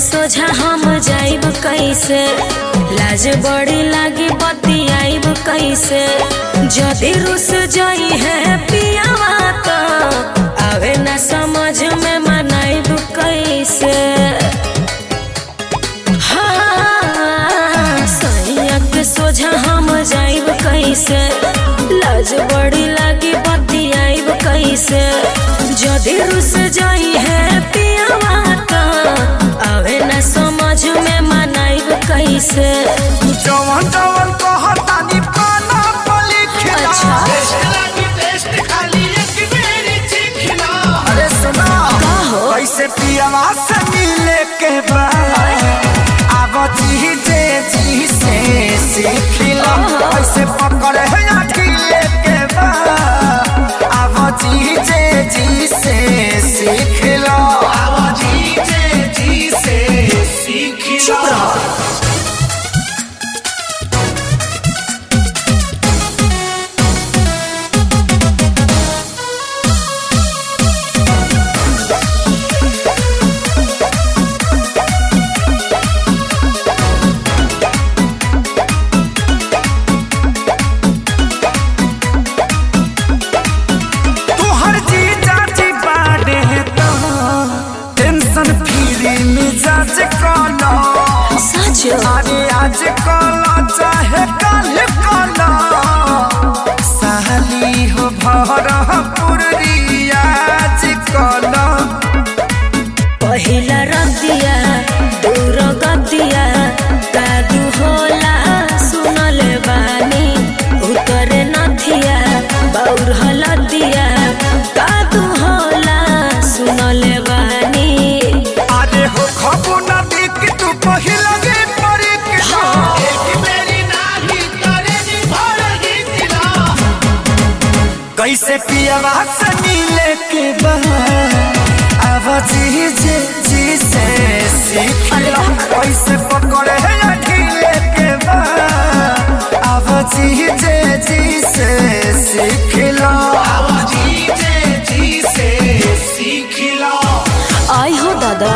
सोझा हम जाइब कैसे, लाज बड़ी लागी बतियाइब कैसे। जदि रुस जाई है पियावा तो आवे ना समझ में मनाइब कैसे। हाँ सैया के सोझा हम जाइब कैसे, लाज बड़ी लागी बतियाइब कैसे। जदि रुस जाई है पियावा तो आवे ना समझ में मनाइब कैसे। जवन जवन कहतानी पाना पली खिला। अच्छा टेस्ट खाली एक बेरी चिखना। अरे सुना का हो कैसे पियावा से मिले के बाद आगो जी से सीखिला। कैसे पकड़े है अठिले के बाद आगो जी से सीखिला। आगो जी से सीखिला। अरे आज कला चाहे कल कला सहली हो भरपुर रियाज कला। पहिला रतिया दूर गतिया कादू होला सुनले बानी। उतरे नथिया बाउर हलदिया कादू होला सुनले बानी। अरे हो खबो ना देख तू पहिला कैसे पियावा से मिले के बाद आवाज़ी से सीखिला। कैसे पकड़े है अठिले के बाद आवाज़ी से सीखिला। आवाज़ी से सीखिला। आई हो दादा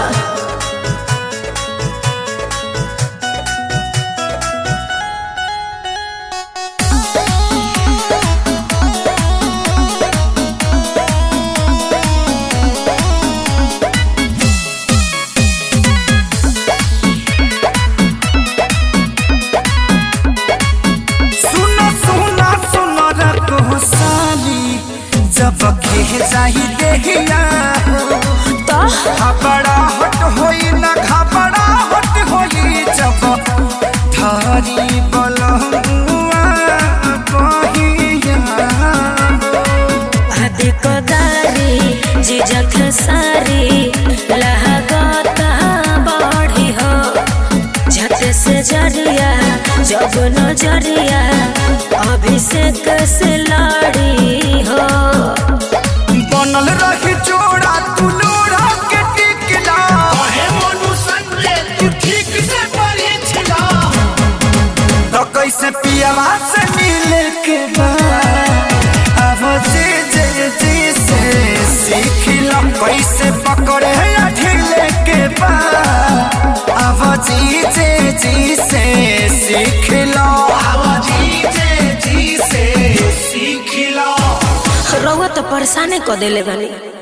जब के जाही देहिया तो घबरा हट होई ना घबरा हट होई। जब धारी बलहुआ बहिया आदि कदारी जिजक सारी लहगता बढ़ी हो। झट से जरिया जब नजरिया अभिषेक से लड़ी हो। बनल रही जोड़ा तू लोड़ा के टिकला। कहे मनु संगे तू ठीक से परिछला। तो कैसे पियावा से मिले के बाद आवाज़ी से सीखिला। कैसे पकड़े है अठिले के बाद आवाज़ी से सीखिला। आवाज़ी से सीखिला। रउआ तो परेशाने क देले बानी।